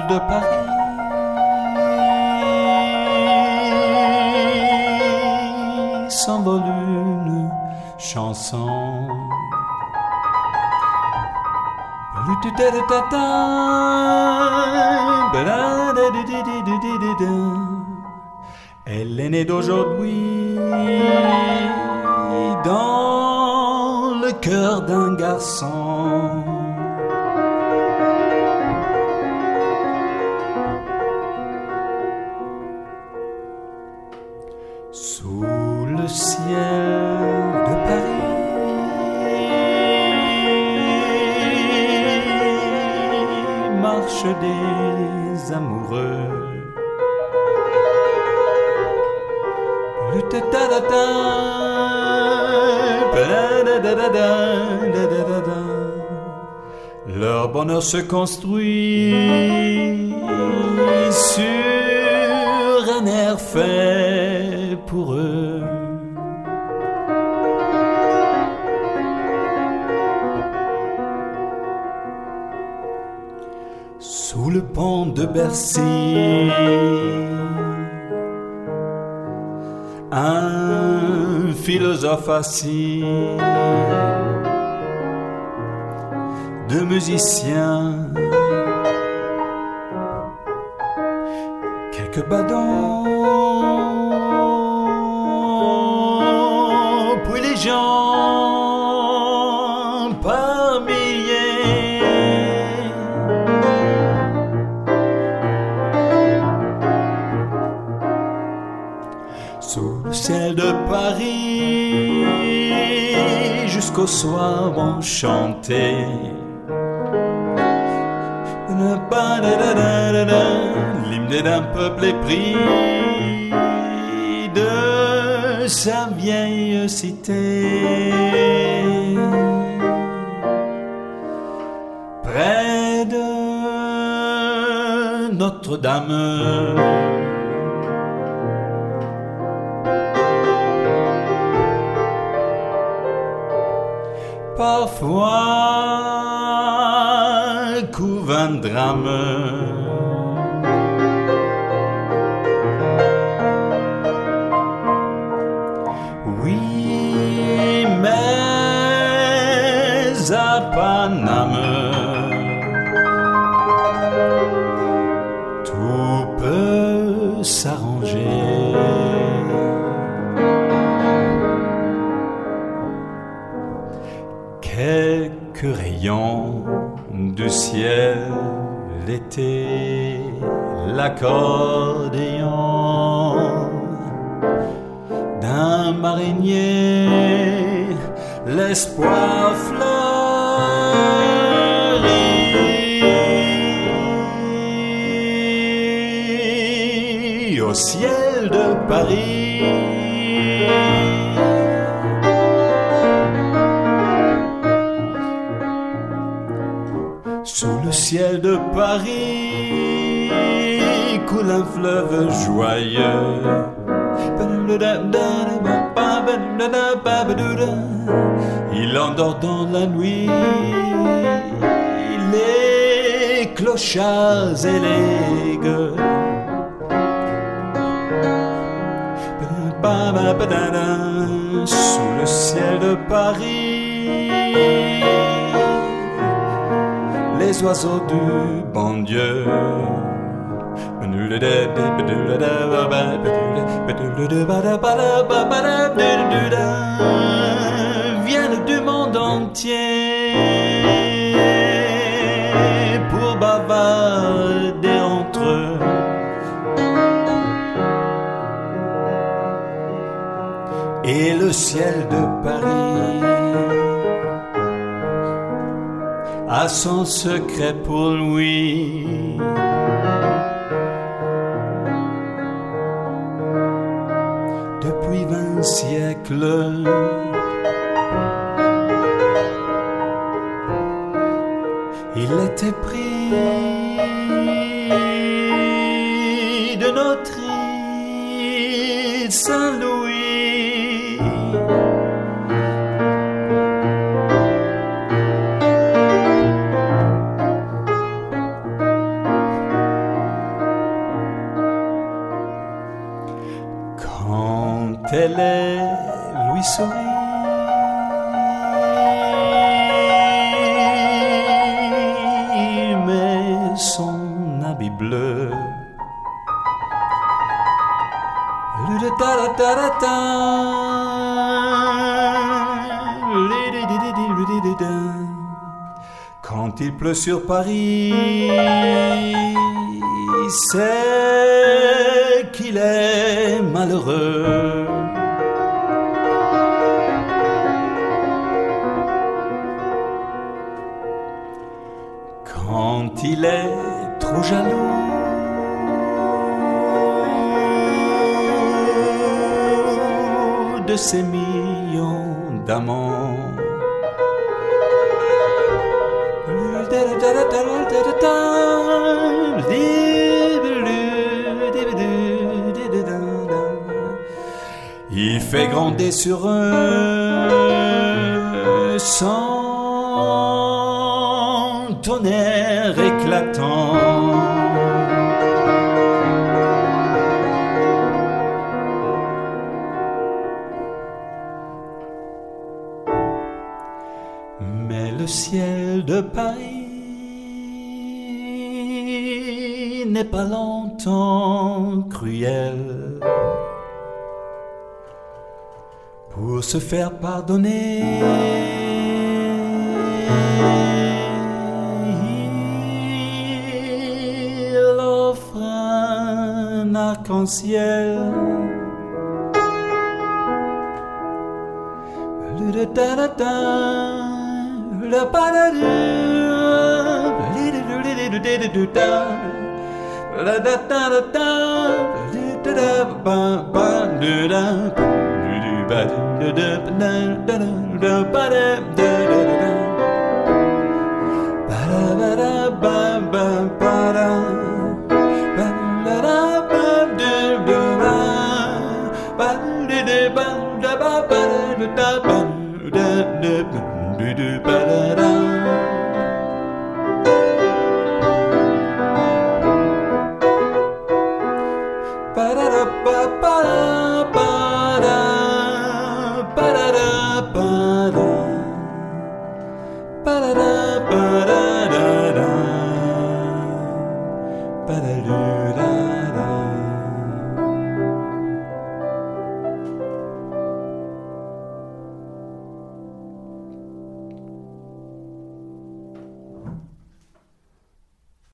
de Paris s'envole une chanson. Elle est née d'aujourd'hui dans le cœur d'un garçon. Sous le ciel de Paris, marchent des amoureux. Leur bonheur se construit sur un air fait pour eux. Sous le pont de Bercy, un philosophe assis, deux musiciens, quelques badauds, puis les gens par milliers. Sous le ciel de Paris, jusqu'au soir vont chanter l'hymne d'un peuple épris de sa vieille cité. Près de Notre-Dame, parfois couve un drame. Oui, mais à Paname, tout peut s'arranger. Quelques rayons du ciel, l'été, l'accordéon d'un marinier, l'espoir fleurit au ciel de Paris. Sous le ciel de Paris coule un fleuve joyeux. Il endort dans la nuit les clochards et les gueux. Sous le ciel de Paris, les oiseaux du bon Dieu viennent du monde entier pour bavarder entre eux. Et le ciel de Paris a son secret pour lui. Depuis 20 siècles, il était pris de notre île Saint-Louis. elle lui sourit. Mais son habit bleu, quand il pleut sur Paris, c'est qu'il est malheureux. Quand il est trop jaloux de ses millions d'amants, il fait gronder sur eux son tonnerre éclatant. Mais le ciel de Paris n'est pas longtemps cruel. Pour se faire pardonner, il offre un arc-en-ciel. Ba-da-da